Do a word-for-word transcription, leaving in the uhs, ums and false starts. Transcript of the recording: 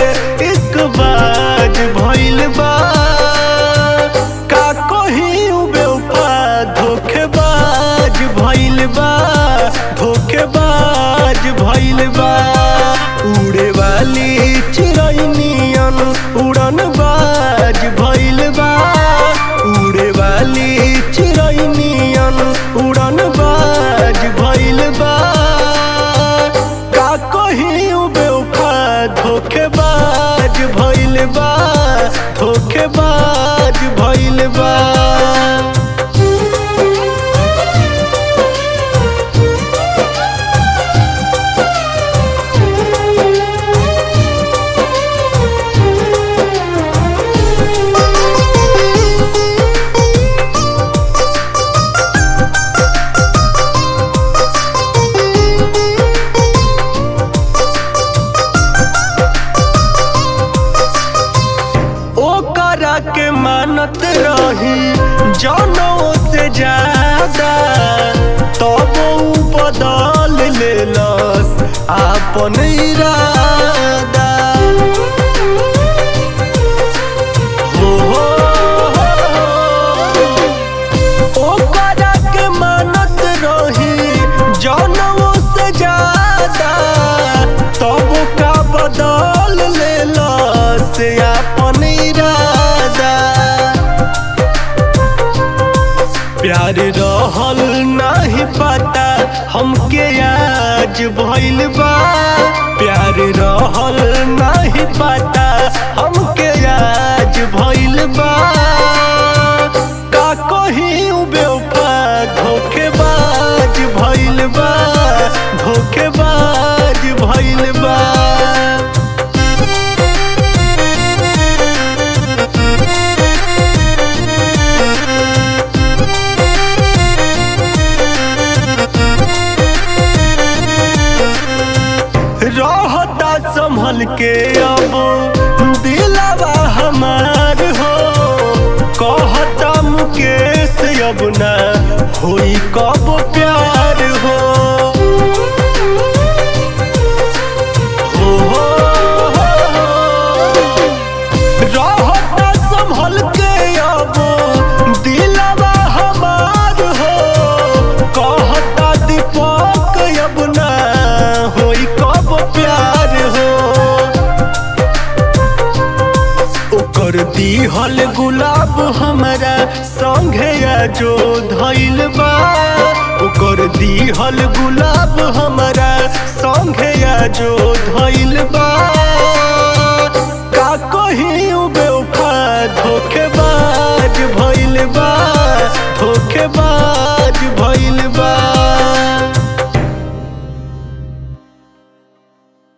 इश्क बाज भइल बा। का कहीं बेवफा धोखेबाज भइल बा, धोखेबाज भइल बा। उड़े वाली चिरैनियन उड़न बाज भइल बा, उड़े वाली चिरैनियन उड़न बाज भइल बा। का कहीं बेवफा धोखेबाज भइल बा, धोखेबाज भइल बा। के मानत रही जनों से ज्यादा, तब वो बदल लेलस आपन इरादा। हो हो ओकरा के मानत रही जनों से ज्यादा, तब का बदल लेलस आपन इरादा। प्यार रहल नहीं पता हमके आज भइल बा, प्यार रहल नहीं पता हमके आज भइल बा। का कहीं बेवफा धोखेबाज भइल बा, धोखेबाज भइल बा। रहता संभल के अब दिलवा हमार हो, कहता मुकेश अब ना होई कब प्यार हो। हो हो रहता संभल के अब दिलवा हमार हो, कहता दीपक अब ना होई कब प्यार हो। ओकर दिहल गुलाब हमरा संगे जो धइल बा, ओकर दिहल गुलाब हमरा संगे जो धइल बा।